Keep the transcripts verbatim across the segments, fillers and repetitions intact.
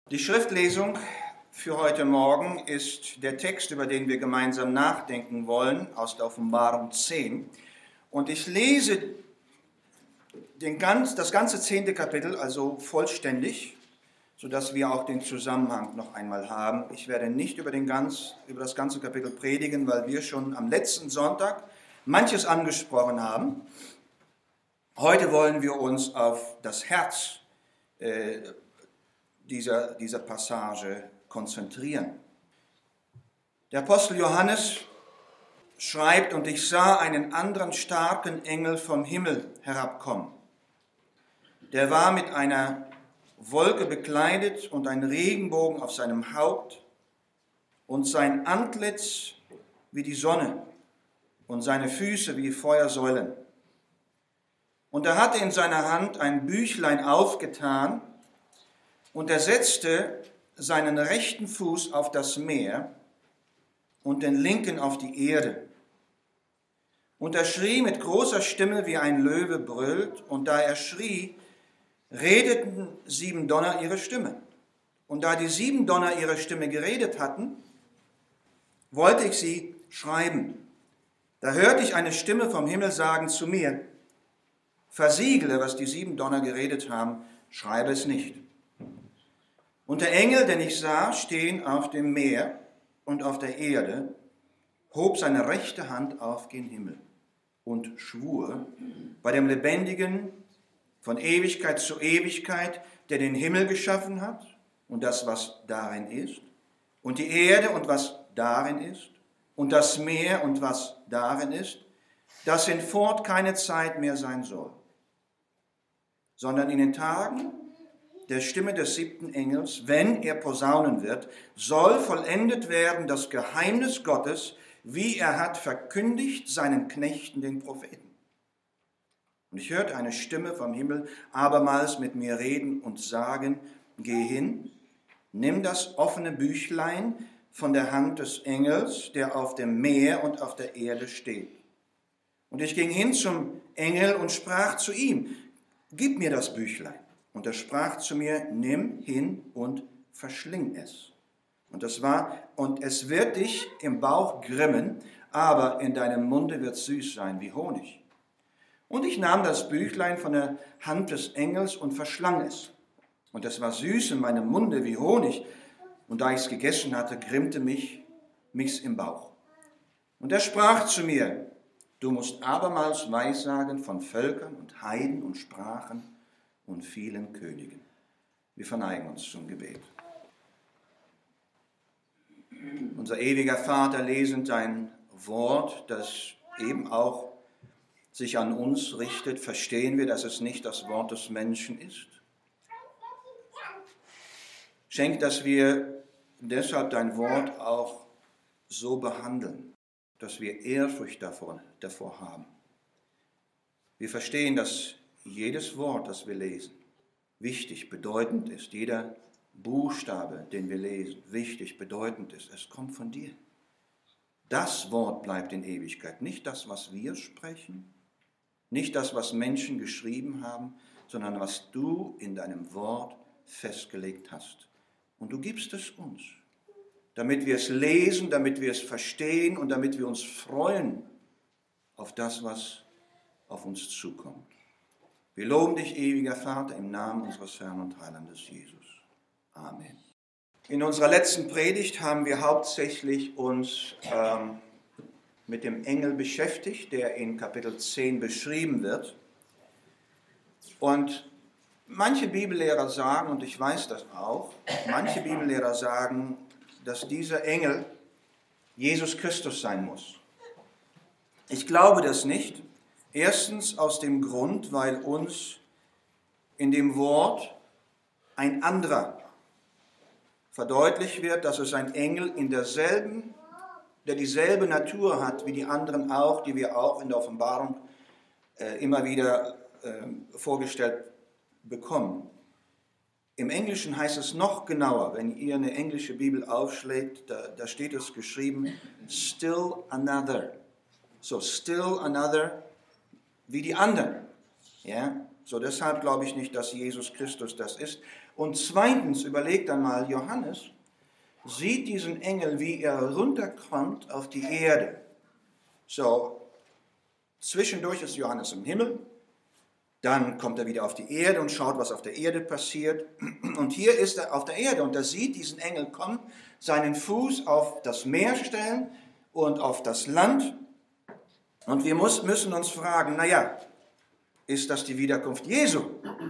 Die Schriftlesung für heute Morgen ist der Text, über den wir gemeinsam nachdenken wollen, aus der Offenbarung zehn. Und ich lese den ganz, das ganze zehnte Kapitel, also vollständig, sodass wir auch den Zusammenhang noch einmal haben. Ich werde nicht über, den ganz, über das ganze Kapitel predigen, weil wir schon am letzten Sonntag manches angesprochen haben. Heute wollen wir uns auf das Herz äh, dieser, dieser Passage konzentrieren. Der Apostel Johannes schreibt, und ich sah einen anderen starken Engel vom Himmel herabkommen. Der war mit einer Wolke bekleidet und ein Regenbogen auf seinem Haupt und sein Antlitz wie die Sonne und seine Füße wie Feuersäulen. Und er hatte in seiner Hand ein Büchlein aufgetan, und er setzte seinen rechten Fuß auf das Meer und den linken auf die Erde. Und er schrie mit großer Stimme, wie ein Löwe brüllt, und da er schrie, redeten sieben Donner ihre Stimme. Und da die sieben Donner ihre Stimme geredet hatten, wollte ich sie schreiben. Da hörte ich eine Stimme vom Himmel sagen zu mir, versiegle, was die sieben Donner geredet haben, schreibe es nicht. Und der Engel, den ich sah, stehen auf dem Meer und auf der Erde, hob seine rechte Hand auf gen Himmel und schwur bei dem Lebendigen von Ewigkeit zu Ewigkeit, der den Himmel geschaffen hat und das, was darin ist, und die Erde und was darin ist, und das Meer und was darin ist, dass hinfort keine Zeit mehr sein soll, sondern in den Tagen der Stimme des siebten Engels, wenn er posaunen wird, soll vollendet werden das Geheimnis Gottes, wie er hat verkündigt seinen Knechten, den Propheten. Und ich hörte eine Stimme vom Himmel abermals mit mir reden und sagen, geh hin, nimm das offene Büchlein von der Hand des Engels, der auf dem Meer und auf der Erde steht. Und ich ging hin zum Engel und sprach zu ihm, gib mir das Büchlein. Und er sprach zu mir, nimm hin und verschling es. Und das war, und es wird dich im Bauch grimmen, aber in deinem Munde wird es süß sein wie Honig. Und ich nahm das Büchlein von der Hand des Engels und verschlang es. Und es war süß in meinem Munde wie Honig. Und da ich es gegessen hatte, grimmte mich mich's im Bauch. Und er sprach zu mir, du musst abermals Weissagen von Völkern und Heiden und Sprachen und vielen Königen. Wir verneigen uns zum Gebet. Unser ewiger Vater, lesend dein Wort, das eben auch sich an uns richtet, verstehen wir, dass es nicht das Wort des Menschen ist. Schenk, dass wir deshalb dein Wort auch so behandeln, dass wir Ehrfurcht davor, davor haben. Wir verstehen, dass jedes Wort, das wir lesen, wichtig, bedeutend ist. Jeder Buchstabe, den wir lesen, wichtig, bedeutend ist. Es kommt von dir. Das Wort bleibt in Ewigkeit. Nicht das, was wir sprechen, nicht das, was Menschen geschrieben haben, sondern was du in deinem Wort festgelegt hast. Und du gibst es uns, damit wir es lesen, damit wir es verstehen und damit wir uns freuen auf das, was auf uns zukommt. Wir loben dich, ewiger Vater, im Namen unseres Herrn und Heilandes Jesus. Amen. In unserer letzten Predigt haben wir hauptsächlich uns ähm, mit dem Engel beschäftigt, der in Kapitel zehn beschrieben wird. Und manche Bibellehrer sagen, und ich weiß das auch, manche Bibellehrer sagen, dass dieser Engel Jesus Christus sein muss. Ich glaube das nicht. Erstens aus dem Grund, weil uns in dem Wort ein anderer verdeutlicht wird, dass es ein Engel in derselben, der dieselbe Natur hat wie die anderen auch, die wir auch in der Offenbarung äh, immer wieder äh, vorgestellt bekommen. Im Englischen heißt es noch genauer, wenn ihr eine englische Bibel aufschlägt, da, da steht es geschrieben, still another. So, still another wie die anderen. Ja? So, deshalb glaube ich nicht, dass Jesus Christus das ist. Und zweitens, überlegt einmal, Johannes sieht diesen Engel, wie er runterkommt auf die Erde. So, zwischendurch ist Johannes im Himmel, dann kommt er wieder auf die Erde und schaut, was auf der Erde passiert. Und hier ist er auf der Erde und er sieht diesen Engel kommen, seinen Fuß auf das Meer stellen und auf das Land. Und wir muss, müssen uns fragen, naja, ist das die Wiederkunft Jesu?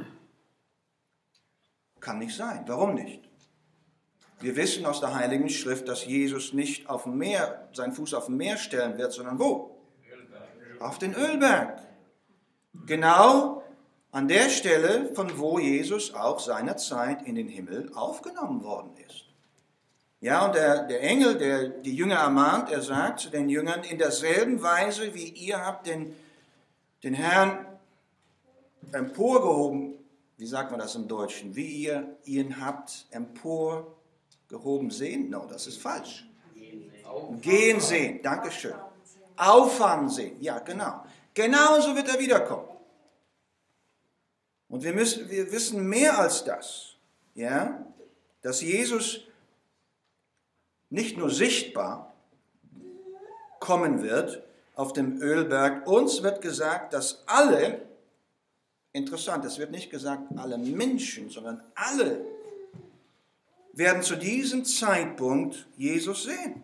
Kann nicht sein. Warum nicht? Wir wissen aus der Heiligen Schrift, dass Jesus nicht auf dem Meer, seinen Fuß auf dem Meer stellen wird, sondern wo? Auf den Ölberg. Genau an der Stelle, von wo Jesus auch seinerzeit in den Himmel aufgenommen worden ist. Ja, und der, der Engel, der die Jünger ermahnt, er sagt zu den Jüngern, in derselben Weise, wie ihr habt den, den Herrn emporgehoben, wie sagt man das im Deutschen, wie ihr ihn habt emporgehoben sehen? No, das ist falsch. Gehen sehen, Dankeschön. Auffahren sehen, ja genau. Genauso wird er wiederkommen. Und wir, müssen, wir wissen mehr als das, ja, dass Jesus nicht nur sichtbar kommen wird auf dem Ölberg. Uns wird gesagt, dass alle, interessant, es wird nicht gesagt alle Menschen, sondern alle werden zu diesem Zeitpunkt Jesus sehen.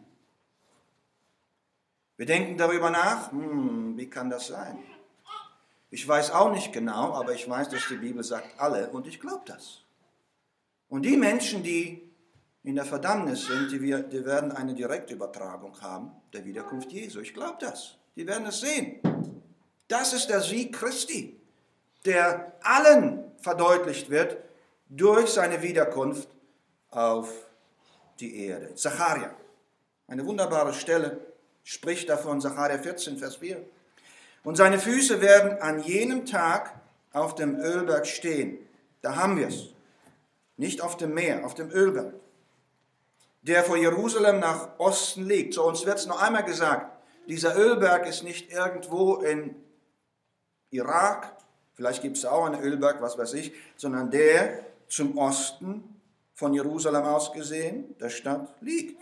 Wir denken darüber nach, hm, wie kann das sein? Ich weiß auch nicht genau, aber ich weiß, dass die Bibel sagt alle und ich glaube das. Und die Menschen, die in der Verdammnis sind, die, wir, die werden eine Direktübertragung haben der Wiederkunft Jesu. Ich glaube das. Die werden es sehen. Das ist der Sieg Christi, der allen verdeutlicht wird durch seine Wiederkunft auf die Erde. Sacharja, eine wunderbare Stelle, spricht davon, Sacharja vierzehn, Vers vier. Und seine Füße werden an jenem Tag auf dem Ölberg stehen. Da haben wir es. Nicht auf dem Meer, auf dem Ölberg, der vor Jerusalem nach Osten liegt. So, uns wird es noch einmal gesagt, dieser Ölberg ist nicht irgendwo in Irak, vielleicht gibt es auch einen Ölberg, was weiß ich, sondern der zum Osten von Jerusalem aus gesehen, der Stadt, liegt.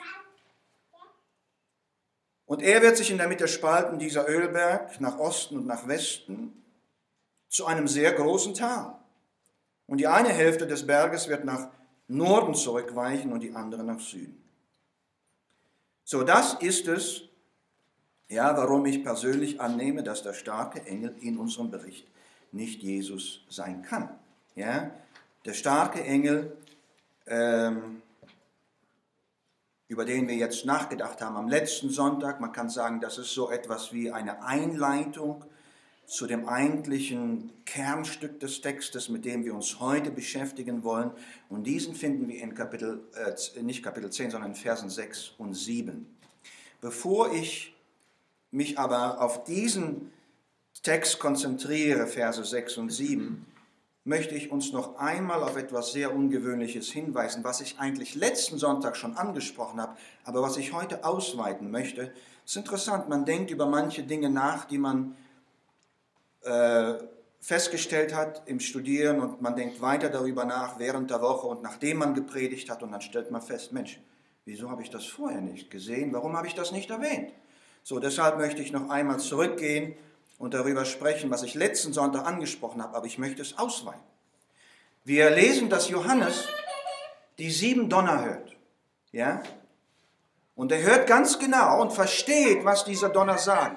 Und er wird sich in der Mitte spalten, dieser Ölberg, nach Osten und nach Westen, zu einem sehr großen Tal. Und die eine Hälfte des Berges wird nach Norden zurückweichen und die andere nach Süden. So, das ist es, ja, warum ich persönlich annehme, dass der starke Engel in unserem Bericht nicht Jesus sein kann. Ja, der starke Engel, ähm, über den wir jetzt nachgedacht haben am letzten Sonntag, man kann sagen, das ist so etwas wie eine Einleitung zu dem eigentlichen Kernstück des Textes, mit dem wir uns heute beschäftigen wollen. Und diesen finden wir in Kapitel, äh, nicht Kapitel zehn, sondern in Versen sechs und sieben. Bevor ich mich aber auf diesen Text konzentriere, Verse sechs und sieben, möchte ich uns noch einmal auf etwas sehr Ungewöhnliches hinweisen, was ich eigentlich letzten Sonntag schon angesprochen habe, aber was ich heute ausweiten möchte. Es ist interessant, man denkt über manche Dinge nach, die man äh, festgestellt hat im Studieren und man denkt weiter darüber nach während der Woche und nachdem man gepredigt hat und dann stellt man fest, Mensch, wieso habe ich das vorher nicht gesehen? Warum habe ich das nicht erwähnt? So, deshalb möchte ich noch einmal zurückgehen und darüber sprechen, was ich letzten Sonntag angesprochen habe, aber ich möchte es ausweiten. Wir lesen, dass Johannes die sieben Donner hört. Ja? Und er hört ganz genau und versteht, was diese Donner sagen.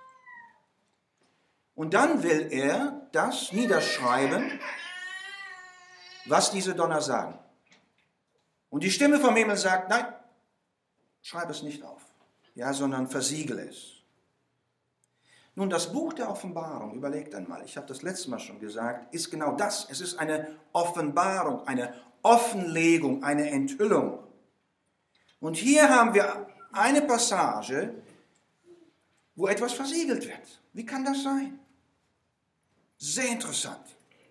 Und dann will er das niederschreiben, was diese Donner sagen. Und die Stimme vom Himmel sagt, nein, schreib es nicht auf, ja, sondern versiegele es. Nun, das Buch der Offenbarung, überlegt einmal, ich habe das letzte Mal schon gesagt, ist genau das. Es ist eine Offenbarung, eine Offenlegung, eine Enthüllung. Und hier haben wir eine Passage, wo etwas versiegelt wird. Wie kann das sein? Sehr interessant.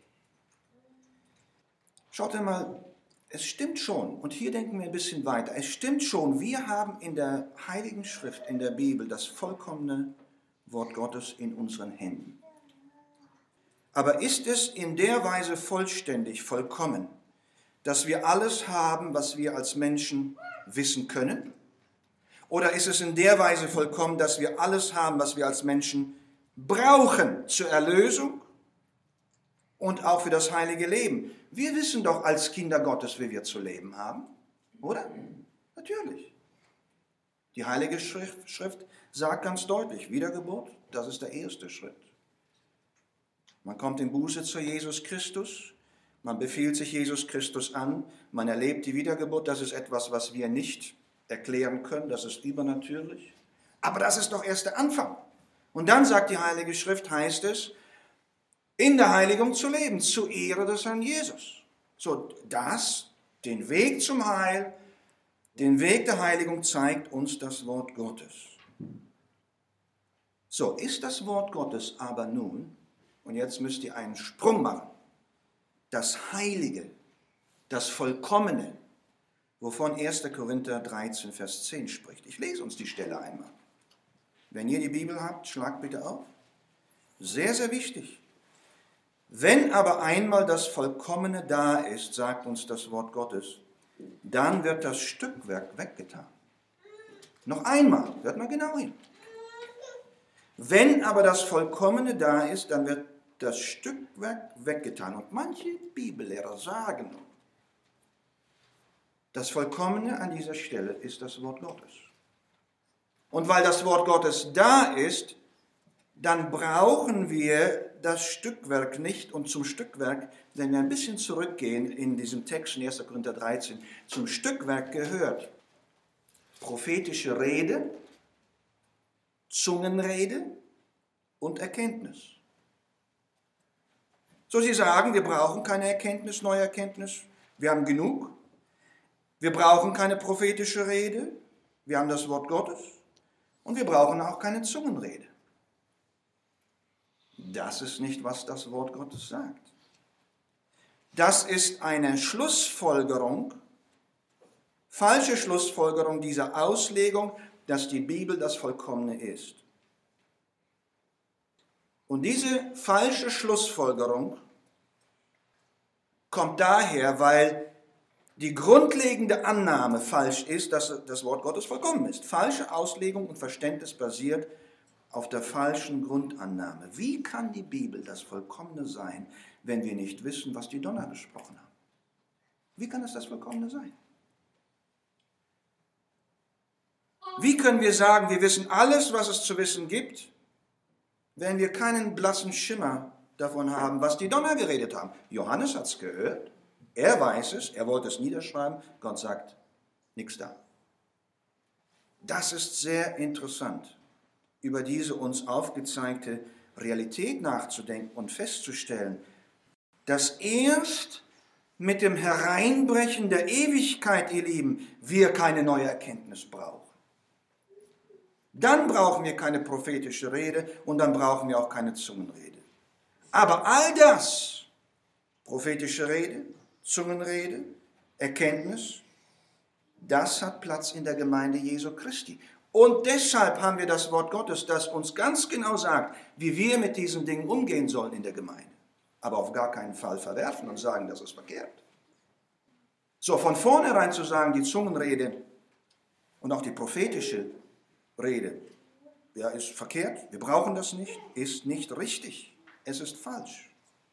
Schaut einmal, es stimmt schon, und hier denken wir ein bisschen weiter, es stimmt schon, wir haben in der Heiligen Schrift, in der Bibel, das vollkommene Wort Gottes in unseren Händen. Aber ist es in der Weise vollständig, vollkommen, dass wir alles haben, was wir als Menschen wissen können? Oder ist es in der Weise vollkommen, dass wir alles haben, was wir als Menschen brauchen zur Erlösung und auch für das heilige Leben? Wir wissen doch als Kinder Gottes, wie wir zu leben haben, oder? Natürlich. Die Heilige Schrift, Schrift sagt ganz deutlich, Wiedergeburt, das ist der erste Schritt. Man kommt in Buße zu Jesus Christus, man befiehlt sich Jesus Christus an, man erlebt die Wiedergeburt, das ist etwas, was wir nicht erklären können, das ist übernatürlich. Aber das ist doch erst der Anfang. Und dann sagt die Heilige Schrift, heißt es, in der Heiligung zu leben, zur Ehre des Herrn Jesus. So, das, den Weg zum Heil, den Weg der Heiligung zeigt uns das Wort Gottes. So, ist das Wort Gottes aber nun, und jetzt müsst ihr einen Sprung machen, das Heilige, das Vollkommene, wovon erster Korinther dreizehn, Vers zehn spricht. Ich lese uns die Stelle einmal. Wenn ihr die Bibel habt, schlagt bitte auf. Sehr, sehr wichtig. Wenn aber einmal das Vollkommene da ist, sagt uns das Wort Gottes, dann wird das Stückwerk weggetan. Noch einmal, hört mal genau hin. Wenn aber das Vollkommene da ist, dann wird das Stückwerk weggetan. Und manche Bibellehrer sagen, das Vollkommene an dieser Stelle ist das Wort Gottes. Und weil das Wort Gottes da ist, dann brauchen wir das Stückwerk nicht. Und zum Stückwerk, wenn wir ein bisschen zurückgehen in diesem Text in erster Korinther dreizehn, zum Stückwerk gehört prophetische Rede, Zungenrede und Erkenntnis. So, Sie sagen, wir brauchen keine Erkenntnis, neue Erkenntnis, wir haben genug. Wir brauchen keine prophetische Rede, wir haben das Wort Gottes und wir brauchen auch keine Zungenrede. Das ist nicht, was das Wort Gottes sagt. Das ist eine Schlussfolgerung, falsche Schlussfolgerung dieser Auslegung, dass die Bibel das Vollkommene ist. Und diese falsche Schlussfolgerung kommt daher, weil die grundlegende Annahme falsch ist, dass das Wort Gottes vollkommen ist. Falsche Auslegung und Verständnis basiert auf der falschen Grundannahme. Wie kann die Bibel das Vollkommene sein, wenn wir nicht wissen, was die Donner gesprochen haben? Wie kann es das Vollkommene sein? Wie können wir sagen, wir wissen alles, was es zu wissen gibt, wenn wir keinen blassen Schimmer davon haben, was die Donner geredet haben? Johannes hat es gehört, er weiß es, er wollte es niederschreiben, Gott sagt, nichts da. Das ist sehr interessant, über diese uns aufgezeigte Realität nachzudenken und festzustellen, dass erst mit dem Hereinbrechen der Ewigkeit, ihr Lieben, wir keine neue Erkenntnis brauchen. Dann brauchen wir keine prophetische Rede und dann brauchen wir auch keine Zungenrede. Aber all das, prophetische Rede, Zungenrede, Erkenntnis, das hat Platz in der Gemeinde Jesu Christi. Und deshalb haben wir das Wort Gottes, das uns ganz genau sagt, wie wir mit diesen Dingen umgehen sollen in der Gemeinde. Aber auf gar keinen Fall verwerfen und sagen, das ist verkehrt. So, von vornherein zu sagen, die Zungenrede und auch die prophetische Rede, ja, ist verkehrt, wir brauchen das nicht, ist nicht richtig. Es ist falsch.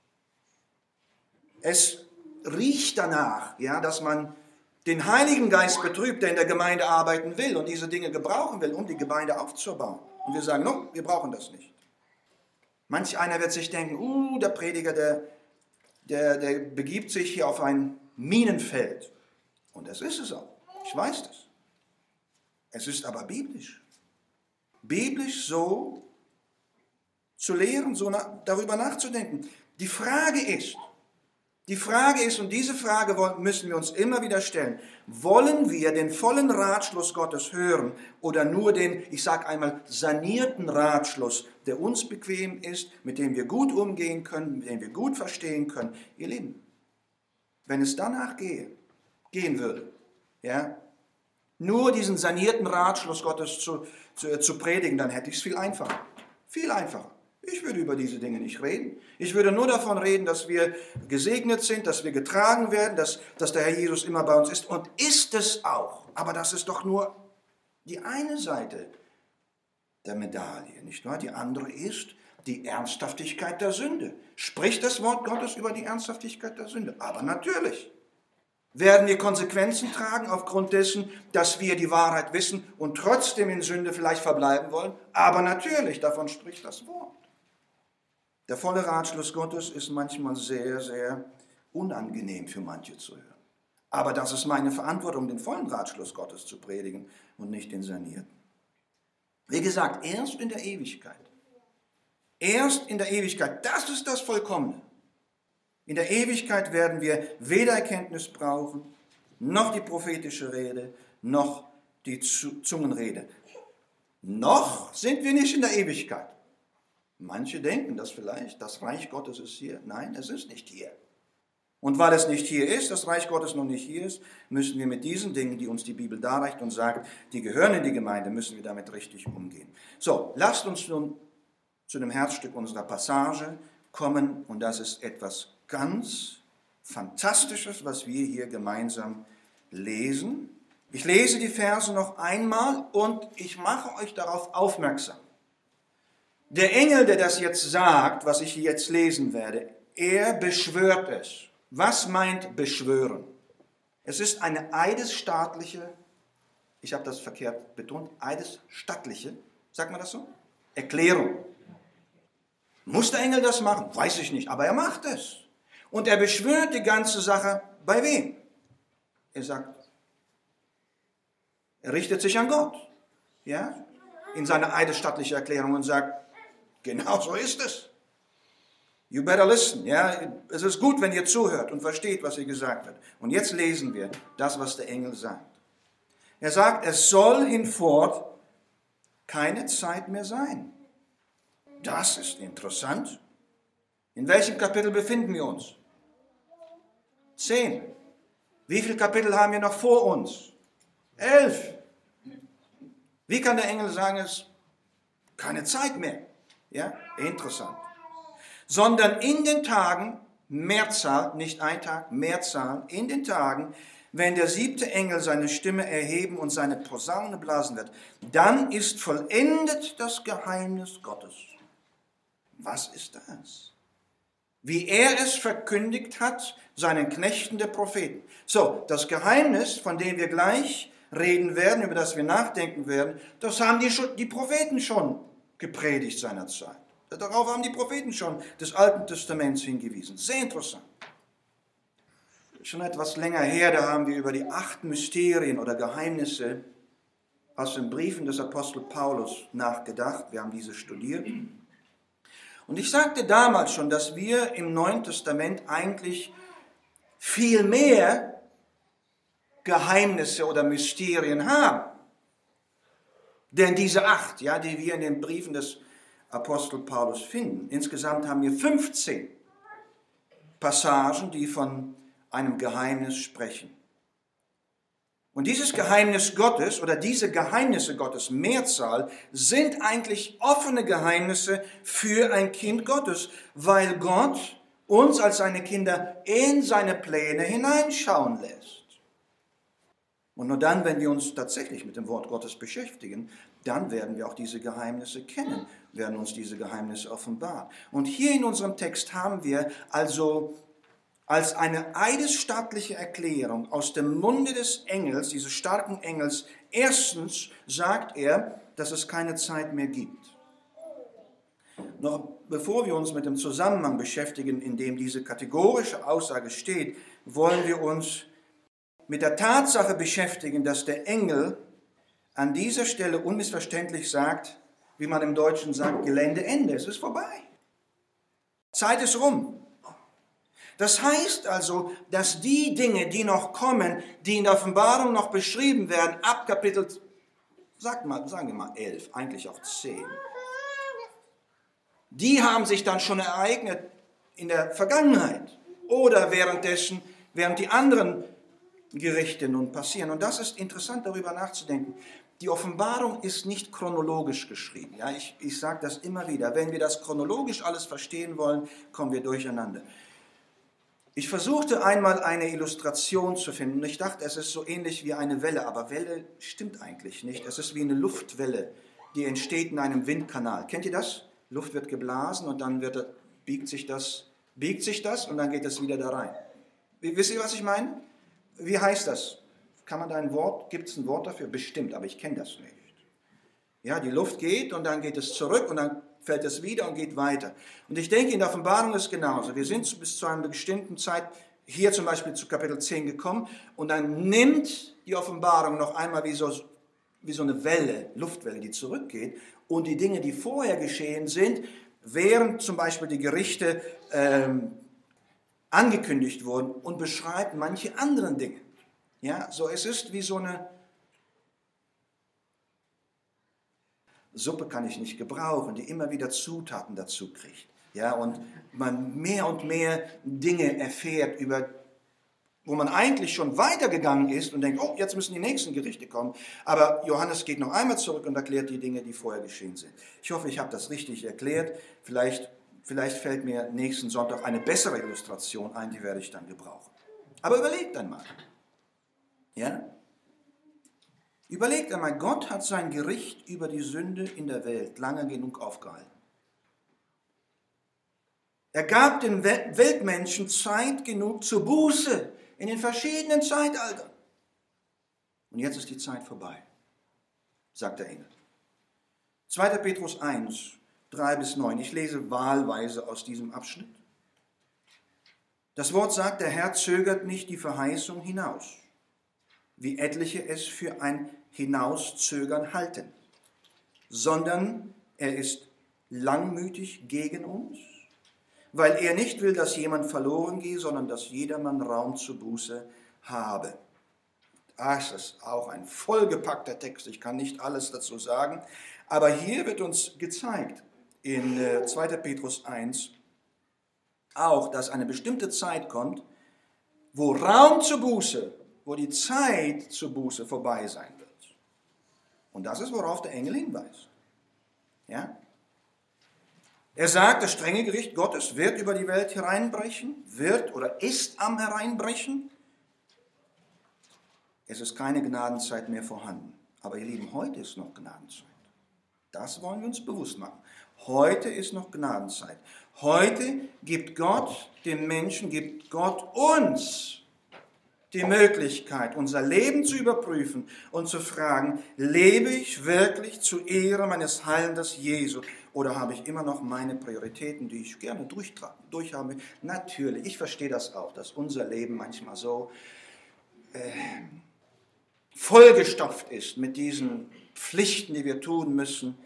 Es riecht danach, ja, dass man den Heiligen Geist betrübt, der in der Gemeinde arbeiten will und diese Dinge gebrauchen will, um die Gemeinde aufzubauen. Und wir sagen, no, wir brauchen das nicht. Manch einer wird sich denken, uh, der Prediger, der, der, der begibt sich hier auf ein Minenfeld. Und das ist es auch. Ich weiß das. Es ist aber biblisch. Biblisch so zu lehren, so na, darüber nachzudenken. Die Frage ist, Die Frage ist, und diese Frage müssen wir uns immer wieder stellen, wollen wir den vollen Ratschluss Gottes hören oder nur den, ich sage einmal, sanierten Ratschluss, der uns bequem ist, mit dem wir gut umgehen können, mit dem wir gut verstehen können? Ihr Lieben, wenn es danach gehe, gehen würde, ja, nur diesen sanierten Ratschluss Gottes zu, zu, zu predigen, dann hätte ich es viel einfacher. Viel einfacher. Ich würde über diese Dinge nicht reden. Ich würde nur davon reden, dass wir gesegnet sind, dass wir getragen werden, dass, dass der Herr Jesus immer bei uns ist. Und ist es auch. Aber das ist doch nur die eine Seite der Medaille, nicht wahr? Die andere ist die Ernsthaftigkeit der Sünde. Spricht das Wort Gottes über die Ernsthaftigkeit der Sünde? Aber natürlich. Werden wir Konsequenzen tragen aufgrund dessen, dass wir die Wahrheit wissen und trotzdem in Sünde vielleicht verbleiben wollen? Aber natürlich, davon spricht das Wort. Der volle Ratschluss Gottes ist manchmal sehr, sehr unangenehm für manche zu hören. Aber das ist meine Verantwortung, den vollen Ratschluss Gottes zu predigen und nicht den sanierten. Wie gesagt, erst in der Ewigkeit. Erst in der Ewigkeit. Das ist das Vollkommene. In der Ewigkeit werden wir weder Erkenntnis brauchen, noch die prophetische Rede, noch die Zungenrede. Noch sind wir nicht in der Ewigkeit. Manche denken das vielleicht, das Reich Gottes ist hier. Nein, es ist nicht hier. Und weil es nicht hier ist, das Reich Gottes noch nicht hier ist, müssen wir mit diesen Dingen, die uns die Bibel darreicht und sagt, die gehören in die Gemeinde, müssen wir damit richtig umgehen. So, lasst uns nun zu dem Herzstück unserer Passage kommen und das ist etwas ganz Fantastisches, was wir hier gemeinsam lesen. Ich lese die Verse noch einmal und ich mache euch darauf aufmerksam. Der Engel, der das jetzt sagt, was ich hier jetzt lesen werde, er beschwört es. Was meint beschwören? Es ist eine eidesstattliche, ich habe das verkehrt betont, eidesstattliche, sagt man das so? Erklärung. Muss der Engel das machen? Weiß ich nicht, aber er macht es. Und er beschwört die ganze Sache bei wem? Er sagt, er richtet sich an Gott, ja, in seine eidesstattliche Erklärung und sagt, genau so ist es. You better listen, ja, es ist gut, wenn ihr zuhört und versteht, was hier gesagt wird. Und jetzt lesen wir das, was der Engel sagt. Er sagt, es soll hinfort keine Zeit mehr sein. Das ist interessant. In welchem Kapitel befinden wir uns? Zehn. Wie viele Kapitel haben wir noch vor uns? Elf. Wie kann der Engel sagen, es ist keine Zeit mehr? Ja, interessant. Sondern in den Tagen, Mehrzahl, nicht ein Tag, Mehrzahl, in den Tagen, wenn der siebte Engel seine Stimme erheben und seine Posaune blasen wird, dann ist vollendet das Geheimnis Gottes. Was ist das? Wie er es verkündigt hat, seinen Knechten der Propheten. So, das Geheimnis, von dem wir gleich reden werden, über das wir nachdenken werden, das haben die, die Propheten schon gepredigt seinerzeit. Darauf haben die Propheten schon des Alten Testaments hingewiesen. Sehr interessant. Schon etwas länger her, da haben wir über die acht Mysterien oder Geheimnisse aus den Briefen des Apostel Paulus nachgedacht. Wir haben diese studiert. Und ich sagte damals schon, dass wir im Neuen Testament eigentlich viel mehr Geheimnisse oder Mysterien haben. Denn diese acht, ja, die wir in den Briefen des Apostel Paulus finden, insgesamt haben wir fünfzehn Passagen, die von einem Geheimnis sprechen. Und dieses Geheimnis Gottes oder diese Geheimnisse Gottes, Mehrzahl, sind eigentlich offene Geheimnisse für ein Kind Gottes, weil Gott uns als seine Kinder in seine Pläne hineinschauen lässt. Und nur dann, wenn wir uns tatsächlich mit dem Wort Gottes beschäftigen, dann werden wir auch diese Geheimnisse kennen, werden uns diese Geheimnisse offenbaren. Und hier in unserem Text haben wir also als eine eidesstattliche Erklärung aus dem Munde des Engels, dieses starken Engels, erstens sagt er, dass es keine Zeit mehr gibt. Noch bevor wir uns mit dem Zusammenhang beschäftigen, in dem diese kategorische Aussage steht, wollen wir uns mit der Tatsache beschäftigen, dass der Engel an dieser Stelle unmissverständlich sagt, wie man im Deutschen sagt, Geländeende, es ist vorbei. Zeit ist rum. Das heißt also, dass die Dinge, die noch kommen, die in der Offenbarung noch beschrieben werden, ab Kapitel, sag mal, sagen wir mal elf, eigentlich auch zehn, die haben sich dann schon ereignet in der Vergangenheit oder währenddessen, während die anderen Gerichte nun passieren. Und das ist interessant, darüber nachzudenken. die Offenbarung ist nicht chronologisch geschrieben. Ja, ich ich sage das immer wieder. Wenn wir das chronologisch alles verstehen wollen, kommen wir durcheinander. Ich versuchte einmal eine Illustration zu finden. Ich dachte, es ist so ähnlich wie eine Welle, aber Welle stimmt eigentlich nicht. Es ist wie eine Luftwelle, die entsteht in einem Windkanal. Kennt ihr das? Luft wird geblasen und dann wird, biegt, sich das, biegt sich das und dann geht es wieder da rein. Wisst ihr, was ich meine? Wie heißt das? Kann man da ein Wort, gibt es ein Wort dafür? Bestimmt, aber ich kenne das nicht. Ja, die Luft geht und dann geht es zurück und dann fällt es wieder und geht weiter. Und ich denke, in der Offenbarung ist es genauso. Wir sind bis zu einer bestimmten Zeit hier zum Beispiel zu Kapitel zehn gekommen und dann nimmt die Offenbarung noch einmal wie so, wie so eine Welle, Luftwelle, die zurückgeht und die Dinge, die vorher geschehen sind, während zum Beispiel die Gerichte ähm, angekündigt wurden und beschreibt manche anderen Dinge. Ja, so es ist wie so eine Suppe kann ich nicht gebrauchen, die immer wieder Zutaten dazu kriegt. Ja, und man mehr und mehr Dinge erfährt, über, wo man eigentlich schon weitergegangen ist und denkt, oh, jetzt müssen die nächsten Gerichte kommen. Aber Johannes geht noch einmal zurück und erklärt die Dinge, die vorher geschehen sind. Ich hoffe, ich habe das richtig erklärt. Vielleicht, vielleicht fällt mir nächsten Sonntag eine bessere Illustration ein, die werde ich dann gebrauchen. Aber überlegt einmal. Ja? Überlegt einmal, Gott hat sein Gericht über die Sünde in der Welt lange genug aufgehalten. Er gab den Weltmenschen Zeit genug zur Buße in den verschiedenen Zeitaltern. Und jetzt ist die Zeit vorbei, sagt der Engel. zweiter Petrus eins, drei bis neun. Ich lese wahlweise aus diesem Abschnitt. Das Wort sagt, der Herr zögert nicht die Verheißung hinaus, wie etliche es für ein Hinauszögern halten, sondern er ist langmütig gegen uns, weil er nicht will, dass jemand verloren gehe, sondern dass jedermann Raum zur Buße habe. Das ist auch ein vollgepackter Text, ich kann nicht alles dazu sagen, aber hier wird uns gezeigt in zweiter Petrus eins auch, dass eine bestimmte Zeit kommt, wo Raum zur Buße, wo die Zeit zur Buße vorbei sein wird. Und das ist, worauf der Engel hinweist. Ja? Er sagt, das strenge Gericht Gottes wird über die Welt hereinbrechen, wird oder ist am Hereinbrechen. Es ist keine Gnadenzeit mehr vorhanden. Aber ihr Lieben, heute ist noch Gnadenzeit. Das wollen wir uns bewusst machen. Heute ist noch Gnadenzeit. Heute gibt Gott den Menschen, gibt Gott uns die Möglichkeit, unser Leben zu überprüfen und zu fragen, lebe ich wirklich zur Ehre meines Heilers Jesu oder habe ich immer noch meine Prioritäten, die ich gerne durchhaben will? Natürlich, ich verstehe das auch, dass unser Leben manchmal so äh, vollgestopft ist mit diesen Pflichten, die wir tun müssen.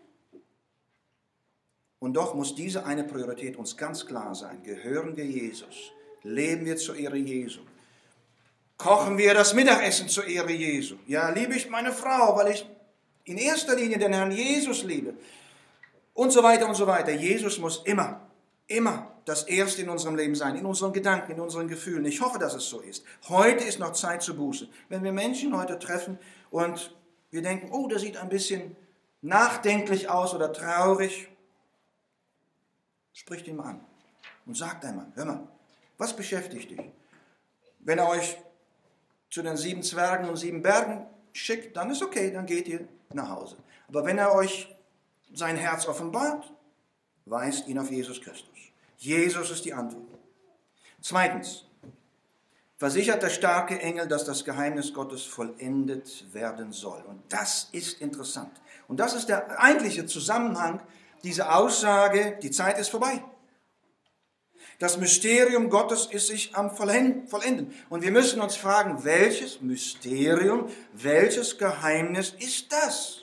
Und doch muss diese eine Priorität uns ganz klar sein. Gehören wir Jesus? Leben wir zur Ehre Jesu? Kochen wir das Mittagessen zur Ehre Jesu? Ja, liebe ich meine Frau, weil ich in erster Linie den Herrn Jesus liebe? Und so weiter und so weiter. Jesus muss immer, immer das Erste in unserem Leben sein, in unseren Gedanken, in unseren Gefühlen. Ich hoffe, dass es so ist. Heute ist noch Zeit zur Buße. Wenn wir Menschen heute treffen und wir denken, oh, der sieht ein bisschen nachdenklich aus oder traurig, spricht ihn mal an und sagt einmal, hör mal, was beschäftigt dich? Wenn er euch zu den sieben Zwergen und sieben Bergen schickt, dann ist okay, dann geht ihr nach Hause. Aber wenn er euch sein Herz offenbart, weist ihn auf Jesus Christus. Jesus ist die Antwort. Zweitens, versichert der starke Engel, dass das Geheimnis Gottes vollendet werden soll. Und das ist interessant. Und das ist der eigentliche Zusammenhang dieser Aussage, die Zeit ist vorbei. Das Mysterium Gottes ist sich am Vollenden. Und wir müssen uns fragen, welches Mysterium, welches Geheimnis ist das?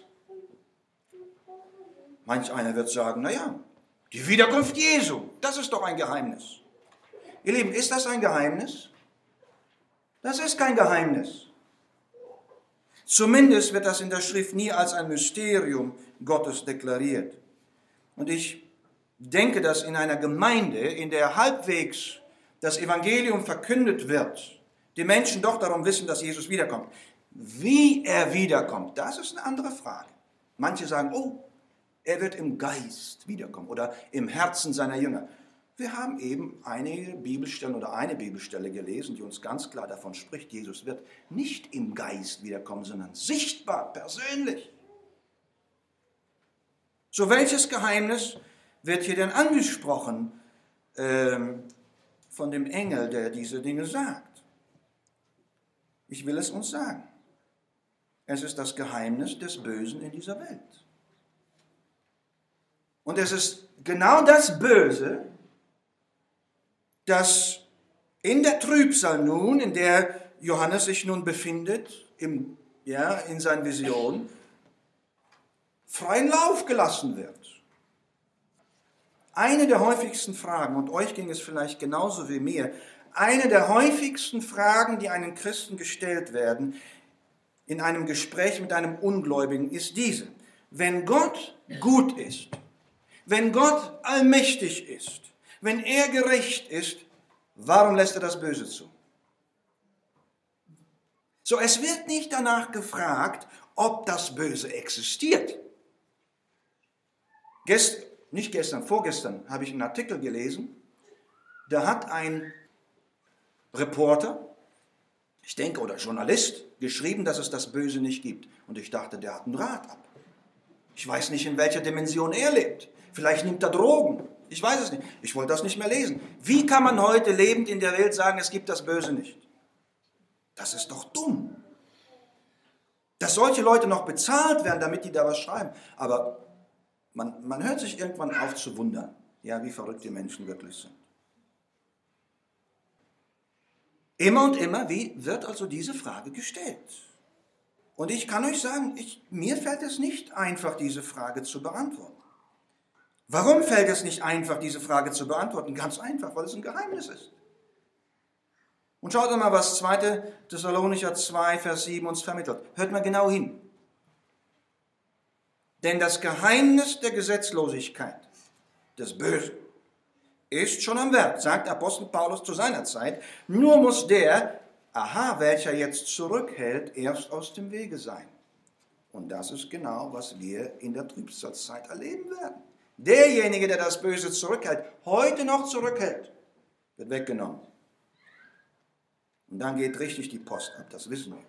Manch einer wird sagen, naja, die Wiederkunft Jesu, das ist doch ein Geheimnis. Ihr Lieben, ist das ein Geheimnis? Das ist kein Geheimnis. Zumindest wird das in der Schrift nie als ein Mysterium Gottes deklariert. Und ich denke, dass in einer Gemeinde, in der halbwegs das Evangelium verkündet wird, die Menschen doch darum wissen, dass Jesus wiederkommt. Wie er wiederkommt, das ist eine andere Frage. Manche sagen, oh, er wird im Geist wiederkommen oder im Herzen seiner Jünger. Wir haben eben einige Bibelstellen oder eine Bibelstelle gelesen, die uns ganz klar davon spricht, Jesus wird nicht im Geist wiederkommen, sondern sichtbar, persönlich. So, welches Geheimnis wird hier denn angesprochen ähm, von dem Engel, der diese Dinge sagt? Ich will es uns sagen. Es ist das Geheimnis des Bösen in dieser Welt. Und es ist genau das Böse, das in der Trübsal nun, in der Johannes sich nun befindet, im, ja, in seinen Visionen, freien Lauf gelassen wird. Eine der häufigsten Fragen, und euch ging es vielleicht genauso wie mir, eine der häufigsten Fragen, die einem Christen gestellt werden, in einem Gespräch mit einem Ungläubigen, ist diese: Wenn Gott gut ist, wenn Gott allmächtig ist, wenn er gerecht ist, warum lässt er das Böse zu? So, es wird nicht danach gefragt, ob das Böse existiert. Gest, nicht gestern, vorgestern habe ich einen Artikel gelesen, da hat ein Reporter, ich denke, oder Journalist, geschrieben, dass es das Böse nicht gibt. Und ich dachte, der hat ein Rad ab. Ich weiß nicht, in welcher Dimension er lebt. Vielleicht nimmt er Drogen. Ich weiß es nicht. Ich wollte das nicht mehr lesen. Wie kann man heute lebend in der Welt sagen, es gibt das Böse nicht? Das ist doch dumm. Dass solche Leute noch bezahlt werden, damit die da was schreiben. Aber man, man hört sich irgendwann auf zu wundern, ja, wie verrückt die Menschen wirklich sind. Immer und immer wie wird also diese Frage gestellt. Und ich kann euch sagen, ich, mir fällt es nicht einfach, diese Frage zu beantworten. Warum fällt es nicht einfach, diese Frage zu beantworten? Ganz einfach, weil es ein Geheimnis ist. Und schaut mal, was zweiter Thessalonicher zwei, Vers sieben uns vermittelt. Hört mal genau hin. Denn das Geheimnis der Gesetzlosigkeit, des Bösen, ist schon am Werk, sagt Apostel Paulus zu seiner Zeit. Nur muss der, aha, welcher jetzt zurückhält, erst aus dem Wege sein. Und das ist genau, was wir in der Trübsalzeit erleben werden. Derjenige, der das Böse zurückhält, heute noch zurückhält, wird weggenommen. Und dann geht richtig die Post ab, das wissen wir.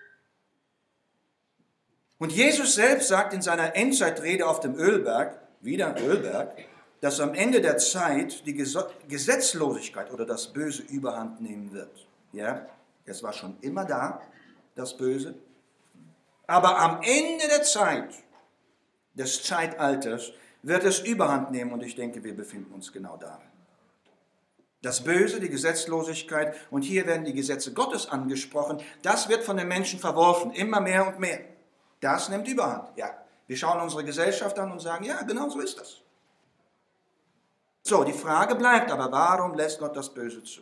Und Jesus selbst sagt in seiner Endzeitrede auf dem Ölberg, wieder ein Ölberg, dass am Ende der Zeit die Gesetzlosigkeit oder das Böse überhand nehmen wird. Ja, es war schon immer da, das Böse. Aber am Ende der Zeit, des Zeitalters, wird es überhand nehmen und ich denke, wir befinden uns genau darin. Das Böse, die Gesetzlosigkeit, und hier werden die Gesetze Gottes angesprochen, das wird von den Menschen verworfen, immer mehr und mehr. Das nimmt überhand. Ja, wir schauen unsere Gesellschaft an und sagen, ja, genau so ist das. So, die Frage bleibt aber, warum lässt Gott das Böse zu?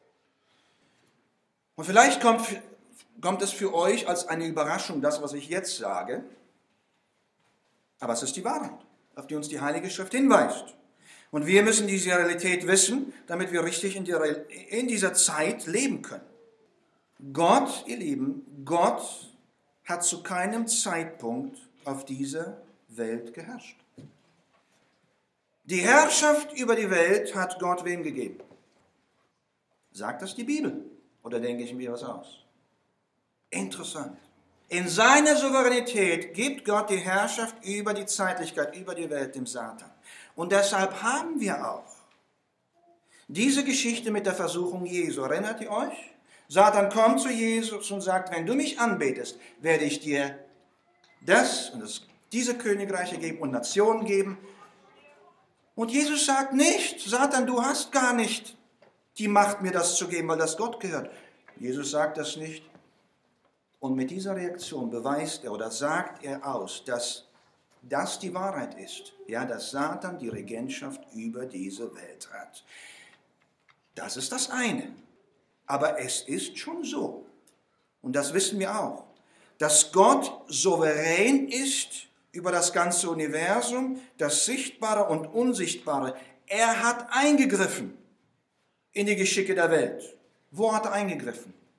Und vielleicht kommt, kommt es für euch als eine Überraschung, das, was ich jetzt sage, aber es ist die Wahrheit, auf die uns die Heilige Schrift hinweist. Und wir müssen diese Realität wissen, damit wir richtig in, die, in dieser Zeit leben können. Gott, ihr Lieben, Gott hat zu keinem Zeitpunkt auf dieser Welt geherrscht. Die Herrschaft über die Welt hat Gott wem gegeben? Sagt das die Bibel? Oder denke ich mir was aus? Interessant. In seiner Souveränität gibt Gott die Herrschaft über die Zeitlichkeit, über die Welt dem Satan. Und deshalb haben wir auch diese Geschichte mit der Versuchung Jesu. Erinnert ihr euch? Satan kommt zu Jesus und sagt, wenn du mich anbetest, werde ich dir das und das, diese Königreiche geben und Nationen geben. Und Jesus sagt nicht, Satan, du hast gar nicht die Macht, mir das zu geben, weil das Gott gehört. Jesus sagt das nicht. Und mit dieser Reaktion beweist er oder sagt er aus, dass das die Wahrheit ist. Ja, dass Satan die Regentschaft über diese Welt hat. Das ist das eine. Aber es ist schon so, und das wissen wir auch, dass Gott souverän ist über das ganze Universum, das Sichtbare und Unsichtbare. Er hat eingegriffen in die Geschicke der Welt. Wo hat er eingegriffen?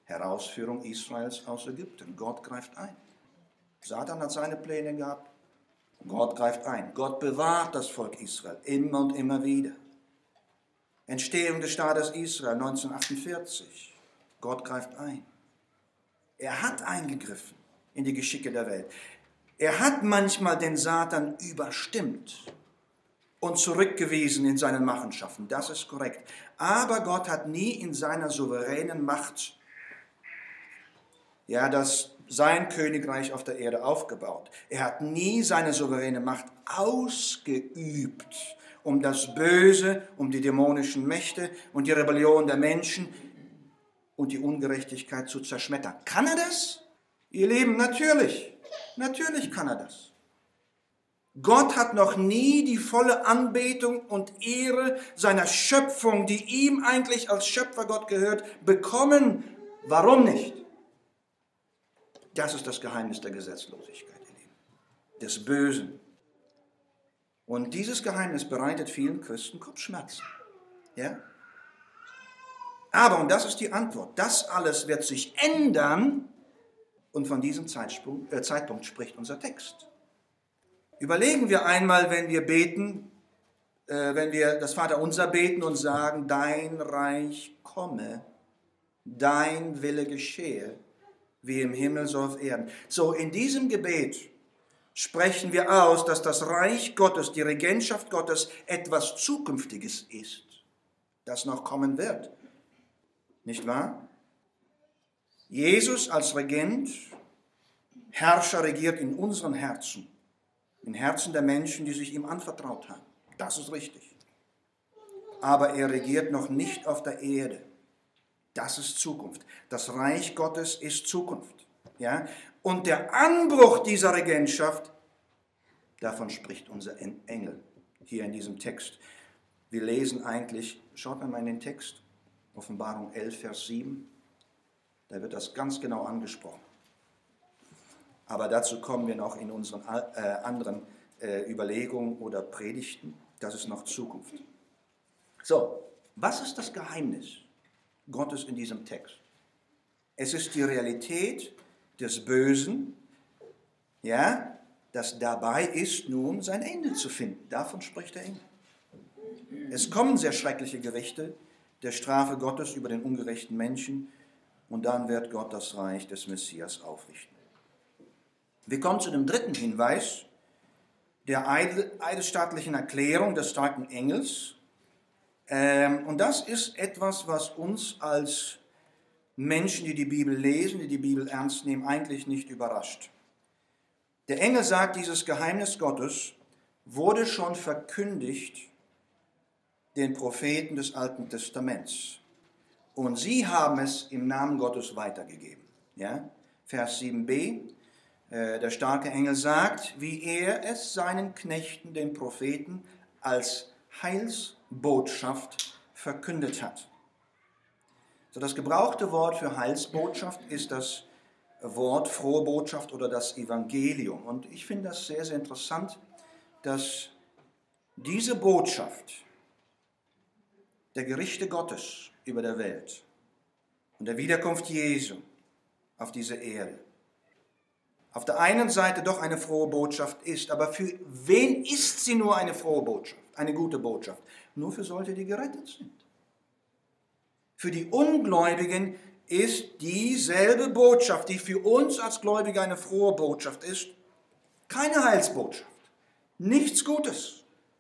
Herausführung Israels aus Ägypten. Gott greift ein. Satan hat seine Pläne gehabt. Gott greift ein. Gott bewahrt das Volk Israel immer und immer wieder. Entstehung des Staates Israel neunzehnhundertachtundvierzig. Gott greift ein. Er hat eingegriffen in die Geschicke der Welt. Er hat manchmal den Satan überstimmt und zurückgewiesen in seinen Machenschaften. Das ist korrekt. Aber Gott hat nie in seiner souveränen Macht ja, das, sein Königreich auf der Erde aufgebaut. Er hat nie seine souveräne Macht ausgeübt, um das Böse, um die dämonischen Mächte und die Rebellion der Menschen und die Ungerechtigkeit zu zerschmettern. Kann er das? Ihr Lieben, natürlich. Natürlich kann er das. Gott hat noch nie die volle Anbetung und Ehre seiner Schöpfung, die ihm eigentlich als Schöpfergott gehört, bekommen. Warum nicht? Das ist das Geheimnis der Gesetzlosigkeit, ihr Lieben, des Bösen. Und dieses Geheimnis bereitet vielen Christen Kopfschmerzen. Ja? Aber, und das ist die Antwort, das alles wird sich ändern, und von diesem Zeitpunkt, äh, Zeitpunkt spricht unser Text. Überlegen wir einmal, wenn wir beten, äh, wenn wir das Vaterunser beten und sagen, dein Reich komme, dein Wille geschehe, wie im Himmel so auf Erden. So, in diesem Gebet sprechen wir aus, dass das Reich Gottes, die Regentschaft Gottes etwas Zukünftiges ist, das noch kommen wird. Nicht wahr? Jesus als Regent, Herrscher regiert in unseren Herzen, in Herzen der Menschen, die sich ihm anvertraut haben. Das ist richtig. Aber er regiert noch nicht auf der Erde. Das ist Zukunft. Das Reich Gottes ist Zukunft. Ja? Und der Anbruch dieser Regentschaft, davon spricht unser Engel hier in diesem Text. Wir lesen eigentlich, schaut mal in den Text, Offenbarung elf, Vers sieben, da wird das ganz genau angesprochen. Aber dazu kommen wir noch in unseren äh, anderen äh, Überlegungen oder Predigten. Das ist noch Zukunft. So, was ist das Geheimnis Gottes in diesem Text? Es ist die Realität des Bösen, ja, das dabei ist, nun sein Ende zu finden. Davon spricht der Engel. Es kommen sehr schreckliche Gerichte der Strafe Gottes über den ungerechten Menschen und dann wird Gott das Reich des Messias aufrichten. Wir kommen zu dem dritten Hinweis der eidesstattlichen Erklärung des starken Engels. Ähm, und das ist etwas, was uns als Menschen, die die Bibel lesen, die die Bibel ernst nehmen, eigentlich nicht überrascht. Der Engel sagt, dieses Geheimnis Gottes wurde schon verkündigt den Propheten des Alten Testaments. Und sie haben es im Namen Gottes weitergegeben. Ja? Vers sieben b, äh, der starke Engel sagt, wie er es seinen Knechten, den Propheten, als Heilsbotschaft verkündet hat. So, das gebrauchte Wort für Heilsbotschaft ist das Wort frohe Botschaft oder das Evangelium. Und ich finde das sehr, sehr interessant, dass diese Botschaft der Gerichte Gottes über der Welt und der Wiederkunft Jesu auf diese Erde auf der einen Seite doch eine frohe Botschaft ist, aber für wen ist sie nur eine frohe Botschaft, eine gute Botschaft? Nur für solche, die gerettet sind. Für die Ungläubigen ist dieselbe Botschaft, die für uns als Gläubige eine frohe Botschaft ist, keine Heilsbotschaft, nichts Gutes.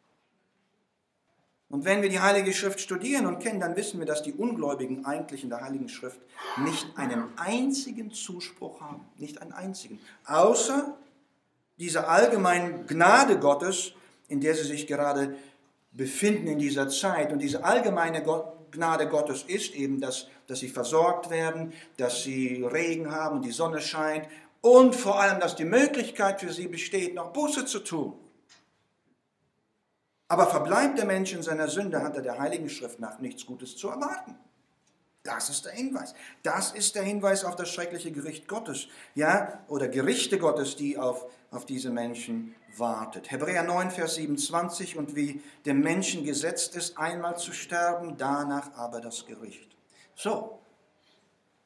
Und wenn wir die Heilige Schrift studieren und kennen, dann wissen wir, dass die Ungläubigen eigentlich in der Heiligen Schrift nicht einen einzigen Zuspruch haben, nicht einen einzigen, außer dieser allgemeinen Gnade Gottes, in der sie sich gerade befinden in dieser Zeit. Und diese allgemeine Gnade Gottes ist eben, dass, dass sie versorgt werden, dass sie Regen haben und die Sonne scheint und vor allem, dass die Möglichkeit für sie besteht, noch Buße zu tun. Aber verbleibt der Mensch in seiner Sünde, hat er der Heiligen Schrift nach nichts Gutes zu erwarten. Das ist der Hinweis. Das ist der Hinweis auf das schreckliche Gericht Gottes, ja, oder Gerichte Gottes, die auf, auf diese Menschen wartet. Hebräer neun, Vers siebenundzwanzig, und wie dem Menschen gesetzt ist, einmal zu sterben, danach aber das Gericht. So,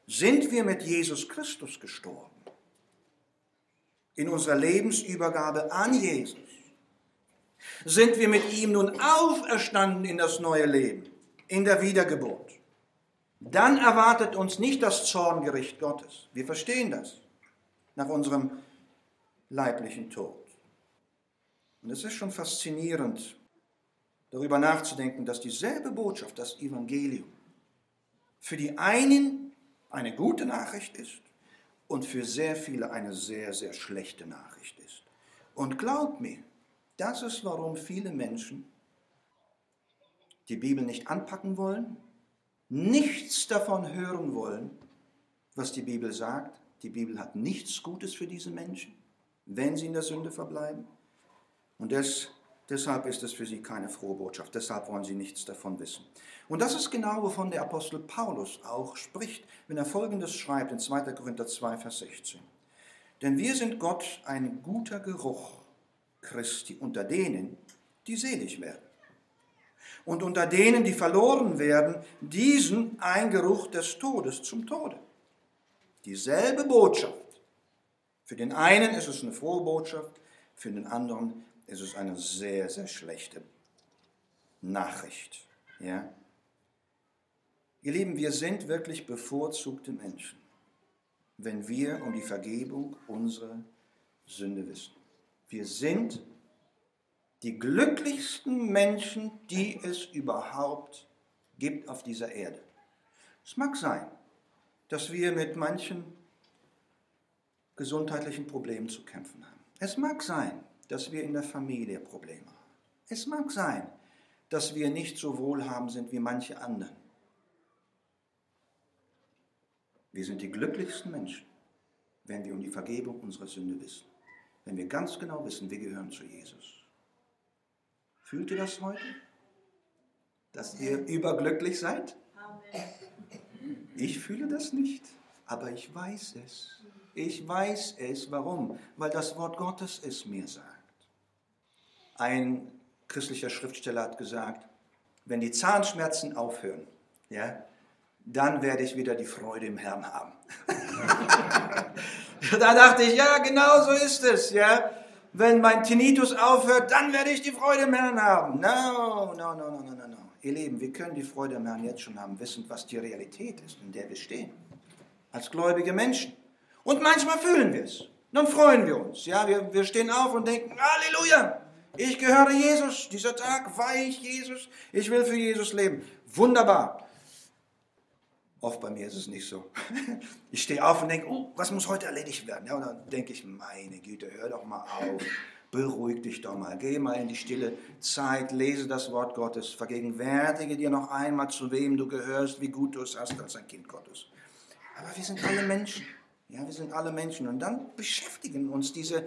Sind wir mit Jesus Christus gestorben? In unserer Lebensübergabe an Jesus? Sind wir mit ihm nun auferstanden in das neue Leben, in der Wiedergeburt? Dann erwartet uns nicht das Zorngericht Gottes. Wir verstehen das nach unserem leiblichen Tod. Und es ist schon faszinierend, darüber nachzudenken, dass dieselbe Botschaft, das Evangelium, für die einen eine gute Nachricht ist und für sehr viele eine sehr, sehr schlechte Nachricht ist. Und glaubt mir, das ist, warum viele Menschen die Bibel nicht anpacken wollen, nichts davon hören wollen, was die Bibel sagt. Die Bibel hat nichts Gutes für diese Menschen, wenn sie in der Sünde verbleiben. Und des, deshalb ist es für sie keine frohe Botschaft. Deshalb wollen sie nichts davon wissen. Und das ist genau, wovon der Apostel Paulus auch spricht, wenn er Folgendes schreibt in zweiter Korinther zwei, Vers sechzehn. Denn wir sind Gott ein guter Geruch Christi unter denen, die selig werden. Und unter denen, die verloren werden, diesen ein Geruch des Todes zum Tode. Dieselbe Botschaft. Für den einen ist es eine frohe Botschaft, für den anderen ist es eine sehr, sehr schlechte Nachricht. Ja? Ihr Lieben, wir sind wirklich bevorzugte Menschen, wenn wir um die Vergebung unserer Sünde wissen. Wir sind die glücklichsten Menschen, die es überhaupt gibt auf dieser Erde. Es mag sein, dass wir mit manchen gesundheitlichen Problemen zu kämpfen haben. Es mag sein, dass wir in der Familie Probleme haben. Es mag sein, dass wir nicht so wohlhabend sind wie manche anderen. Wir sind die glücklichsten Menschen, wenn wir um die Vergebung unserer Sünde wissen. Wenn wir ganz genau wissen, wir gehören zu Jesus. Fühlt ihr das heute? Dass ihr überglücklich seid? Ich fühle das nicht, aber ich weiß es. Ich weiß es. Warum? Weil das Wort Gottes es mir sagt. Ein christlicher Schriftsteller hat gesagt, wenn die Zahnschmerzen aufhören, ja, dann werde ich wieder die Freude im Herrn haben. Da dachte ich, ja, genau so ist es, ja. Wenn mein Tinnitus aufhört, dann werde ich die Freude im Herrn haben. No, no, no, no, no, no, no. Ihr Lieben, wir können die Freude im Herrn jetzt schon haben, wissend, was die Realität ist, in der wir stehen. Als gläubige Menschen. Und manchmal fühlen wir es. Dann freuen wir uns. Ja, wir, wir stehen auf und denken, Halleluja, ich gehöre Jesus. Dieser Tag war ich Jesus. Ich will für Jesus leben. Wunderbar. Oft bei mir ist es nicht so. Ich stehe auf und denke, oh, was muss heute erledigt werden? Ja, und dann denke ich, meine Güte, hör doch mal auf, beruhig dich doch mal, geh mal in die stille Zeit, lese das Wort Gottes, vergegenwärtige dir noch einmal, zu wem du gehörst, wie gut du es hast als ein Kind Gottes. Aber wir sind alle Menschen, ja, wir sind alle Menschen und dann beschäftigen uns diese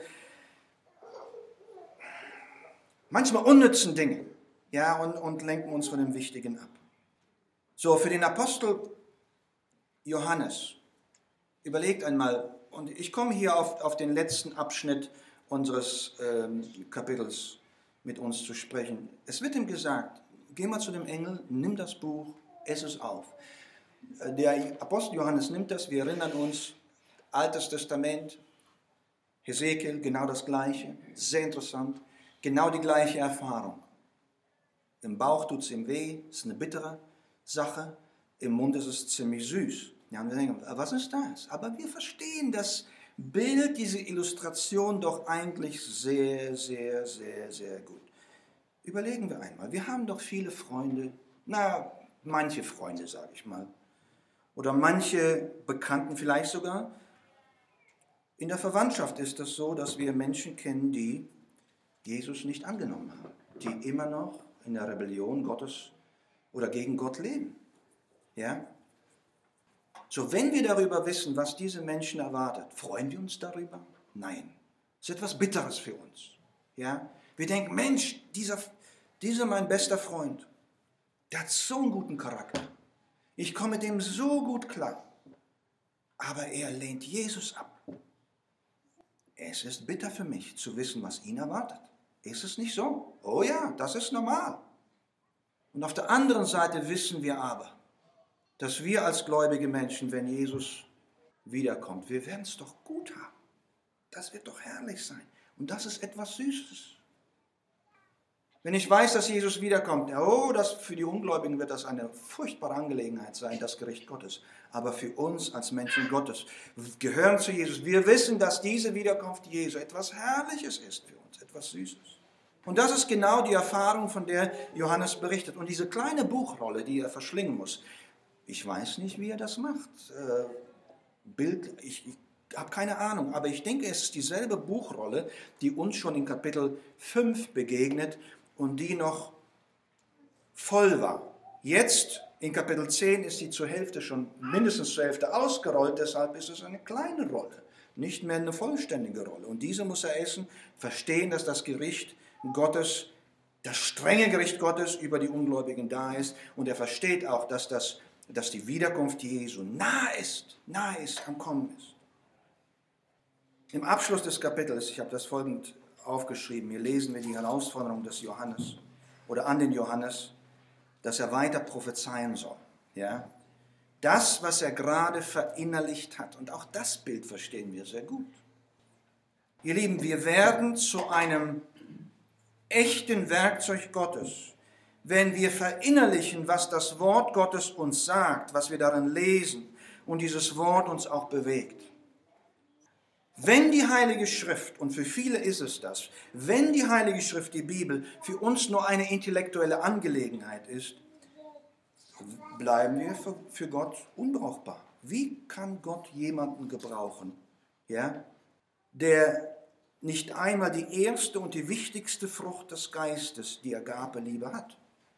manchmal unnützen Dinge, ja, und, und lenken uns von dem Wichtigen ab. So, für den Apostel Johannes, überlegt einmal, und ich komme hier auf, auf den letzten Abschnitt unseres ähm, Kapitels mit uns zu sprechen. Es wird ihm gesagt, geh mal zu dem Engel, nimm das Buch, ess es auf. Der Apostel Johannes nimmt das, wir erinnern uns, Altes Testament, Hesekiel, genau das Gleiche, sehr interessant, genau die gleiche Erfahrung. Im Bauch tut es ihm weh, ist eine bittere Sache. Im Mund ist es ziemlich süß. Ja, und wir denken, was ist das? Aber wir verstehen das Bild, diese Illustration doch eigentlich sehr, sehr, sehr, sehr gut. Überlegen wir einmal, wir haben doch viele Freunde, na, manche Freunde, sage ich mal, oder manche Bekannten vielleicht sogar. In der Verwandtschaft ist es so, dass wir Menschen kennen, die Jesus nicht angenommen haben, die immer noch in der Rebellion Gottes oder gegen Gott leben. Ja? So, wenn wir darüber wissen, was diese Menschen erwartet, freuen wir uns darüber? Nein. Es ist etwas Bitteres für uns. Ja? Wir denken, Mensch, dieser, dieser mein bester Freund, der hat so einen guten Charakter. Ich komme mit dem so gut klar. Aber er lehnt Jesus ab. Es ist bitter für mich, zu wissen, was ihn erwartet. Ist es nicht so? Oh ja, das ist normal. Und auf der anderen Seite wissen wir aber, dass wir als gläubige Menschen, wenn Jesus wiederkommt, wir werden es doch gut haben. Das wird doch herrlich sein. Und das ist etwas Süßes. Wenn ich weiß, dass Jesus wiederkommt, oh, das, für die Ungläubigen wird das eine furchtbare Angelegenheit sein, das Gericht Gottes. Aber für uns als Menschen Gottes gehören zu Jesus. Wir wissen, dass diese Wiederkunft Jesu etwas Herrliches ist für uns, etwas Süßes. Und das ist genau die Erfahrung, von der Johannes berichtet. Und diese kleine Buchrolle, die er verschlingen muss, ich weiß nicht, wie er das macht. Äh, Bild, ich, ich habe keine Ahnung, aber ich denke, es ist dieselbe Buchrolle, die uns schon in Kapitel fünf begegnet und die noch voll war. Jetzt in Kapitel zehn ist sie zur Hälfte schon, mindestens zur Hälfte ausgerollt, deshalb ist es eine kleine Rolle, nicht mehr eine vollständige Rolle. Und diese muss er essen, verstehen, dass das Gericht Gottes, das strenge Gericht Gottes über die Ungläubigen da ist. Und er versteht auch, dass, das, dass die Wiederkunft Jesu nahe ist, nahe ist, am Kommen ist. Im Abschluss des Kapitels, ich habe das folgend aufgeschrieben, hier lesen wir die Herausforderung des Johannes oder an den Johannes, dass er weiter prophezeien soll. Ja? Das, was er gerade verinnerlicht hat. Und auch das Bild verstehen wir sehr gut. Ihr Lieben, wir werden zu einem echten Werkzeug Gottes, wenn wir verinnerlichen, was das Wort Gottes uns sagt, was wir darin lesen und dieses Wort uns auch bewegt. Wenn die Heilige Schrift, und für viele ist es das, wenn die Heilige Schrift, die Bibel, für uns nur eine intellektuelle Angelegenheit ist, bleiben wir für, für Gott unbrauchbar. Wie kann Gott jemanden gebrauchen, ja, der nicht einmal die erste und die wichtigste Frucht des Geistes, die Agape-Liebe, hat?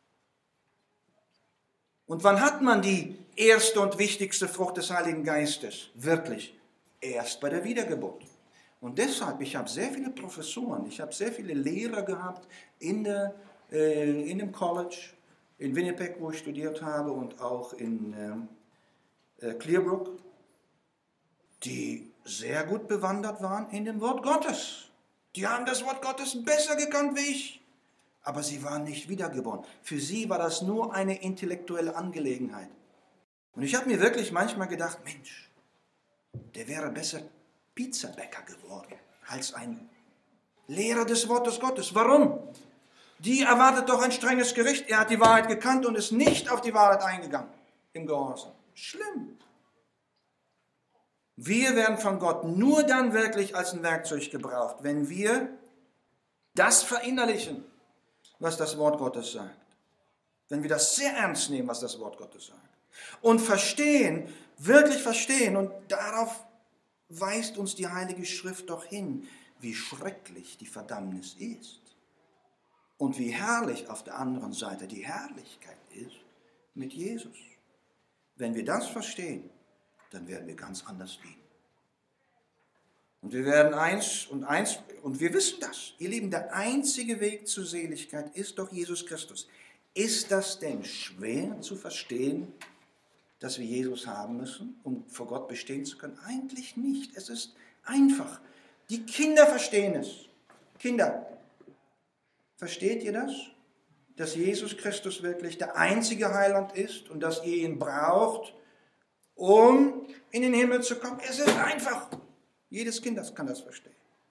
Und wann hat man die erste und wichtigste Frucht des Heiligen Geistes? Wirklich? Erst bei der Wiedergeburt. Und deshalb, ich habe sehr viele Professoren, ich habe sehr viele Lehrer gehabt in, der, äh, in dem College, in Winnipeg, wo ich studiert habe, und auch in äh, Clearbrook, die sehr gut bewandert waren in dem Wort Gottes. Die haben das Wort Gottes besser gekannt wie ich. Aber sie waren nicht wiedergeboren. Für sie war das nur eine intellektuelle Angelegenheit. Und ich habe mir wirklich manchmal gedacht, Mensch, der wäre besser Pizzabäcker geworden als ein Lehrer des Wortes Gottes. Warum? Die erwartet doch ein strenges Gericht. Er hat die Wahrheit gekannt und ist nicht auf die Wahrheit eingegangen im Gehorsam. Schlimm. Wir werden von Gott nur dann wirklich als ein Werkzeug gebraucht, wenn wir das verinnerlichen, was das Wort Gottes sagt. Wenn wir das sehr ernst nehmen, was das Wort Gottes sagt. Und verstehen, wirklich verstehen, und darauf weist uns die Heilige Schrift doch hin, wie schrecklich die Verdammnis ist und wie herrlich auf der anderen Seite die Herrlichkeit ist mit Jesus. Wenn wir das verstehen, dann werden wir ganz anders leben. Und wir werden eins und eins, und wir wissen das, ihr Lieben, der einzige Weg zur Seligkeit ist doch Jesus Christus. Ist das denn schwer zu verstehen, dass wir Jesus haben müssen, um vor Gott bestehen zu können? Eigentlich nicht. Es ist einfach. Die Kinder verstehen es. Kinder, versteht ihr das? Dass Jesus Christus wirklich der einzige Heiland ist und dass ihr ihn braucht, um in den Himmel zu kommen? Es ist einfach. Jedes Kind kann das verstehen.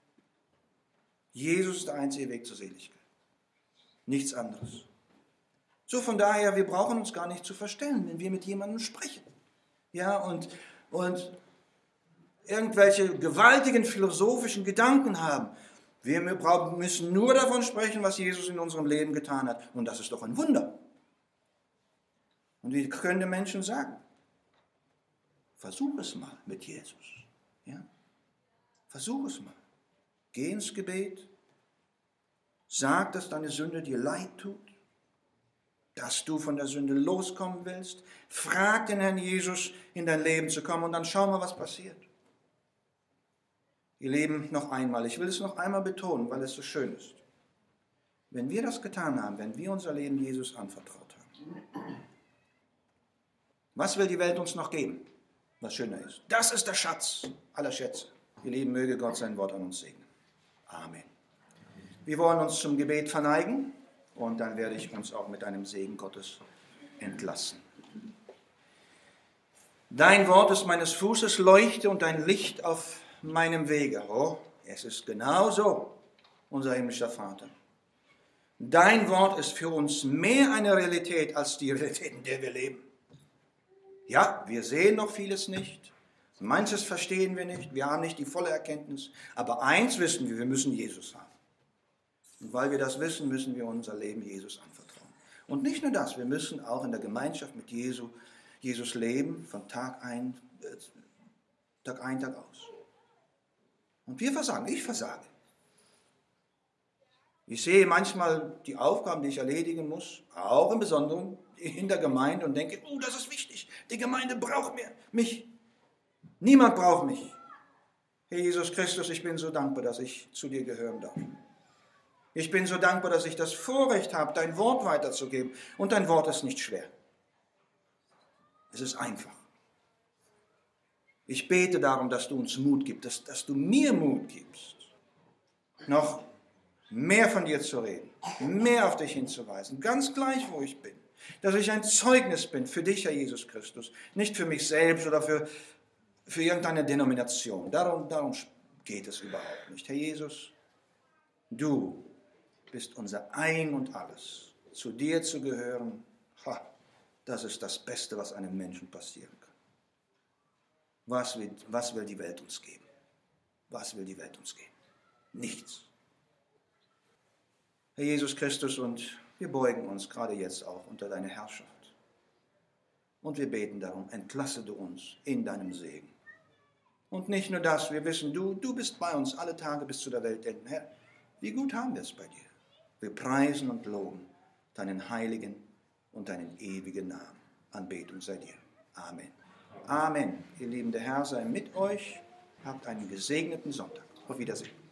Jesus ist der einzige Weg zur Seligkeit. Nichts anderes. So, von daher, wir brauchen uns gar nicht zu verstellen, wenn wir mit jemandem sprechen. Ja, und, und irgendwelche gewaltigen philosophischen Gedanken haben. Wir müssen nur davon sprechen, was Jesus in unserem Leben getan hat. Und das ist doch ein Wunder. Und wir können den Menschen sagen, versuch es mal mit Jesus. Ja? Versuch es mal. Geh ins Gebet. Sag, dass deine Sünde dir leid tut. Dass du von der Sünde loskommen willst. Frag den Herrn Jesus, in dein Leben zu kommen, und dann schau mal, was passiert. Ihr Lieben, noch einmal, ich will es noch einmal betonen, weil es so schön ist. Wenn wir das getan haben, wenn wir unser Leben Jesus anvertraut haben, was will die Welt uns noch geben, was schöner ist? Das ist der Schatz aller Schätze. Ihr Lieben, möge Gott sein Wort an uns segnen. Amen. Wir wollen uns zum Gebet verneigen. Und dann werde ich uns auch mit einem Segen Gottes entlassen. Dein Wort ist meines Fußes Leuchte und ein Licht auf meinem Wege. Oh, es ist genau so, unser himmlischer Vater. Dein Wort ist für uns mehr eine Realität als die Realität, in der wir leben. Ja, wir sehen noch vieles nicht. Manches verstehen wir nicht. Wir haben nicht die volle Erkenntnis. Aber eins wissen wir, wir müssen Jesus haben. Und weil wir das wissen, müssen wir unser Leben Jesus anvertrauen. Und nicht nur das, wir müssen auch in der Gemeinschaft mit Jesu, Jesus leben, von Tag ein, äh, Tag ein, Tag aus. Und wir versagen, ich versage. Ich sehe manchmal die Aufgaben, die ich erledigen muss, auch im Besonderen in der Gemeinde und denke, oh, das ist wichtig, die Gemeinde braucht mir, mich. Niemand braucht mich. Herr Jesus Christus, ich bin so dankbar, dass ich zu dir gehören darf. Ich bin so dankbar, dass ich das Vorrecht habe, dein Wort weiterzugeben. Und dein Wort ist nicht schwer. Es ist einfach. Ich bete darum, dass du uns Mut gibst, dass, dass du mir Mut gibst, noch mehr von dir zu reden, mehr auf dich hinzuweisen, ganz gleich, wo ich bin. Dass ich ein Zeugnis bin für dich, Herr Jesus Christus, nicht für mich selbst oder für, für irgendeine Denomination. Darum, darum geht es überhaupt nicht. Herr Jesus, du bist unser Ein und Alles. Zu dir zu gehören, ha, das ist das Beste, was einem Menschen passieren kann. Was will, was will die Welt uns geben? Was will die Welt uns geben? Nichts. Herr Jesus Christus, und wir beugen uns gerade jetzt auch unter deine Herrschaft. Und wir beten darum, entlasse du uns in deinem Segen. Und nicht nur das, wir wissen, du, du bist bei uns alle Tage bis zu der Weltende. Herr, wie gut haben wir es bei dir. Wir preisen und loben deinen heiligen und deinen ewigen Namen. Anbetung sei dir. Amen. Amen. Ihr Lieben, der Herr sei mit euch. Habt einen gesegneten Sonntag. Auf Wiedersehen.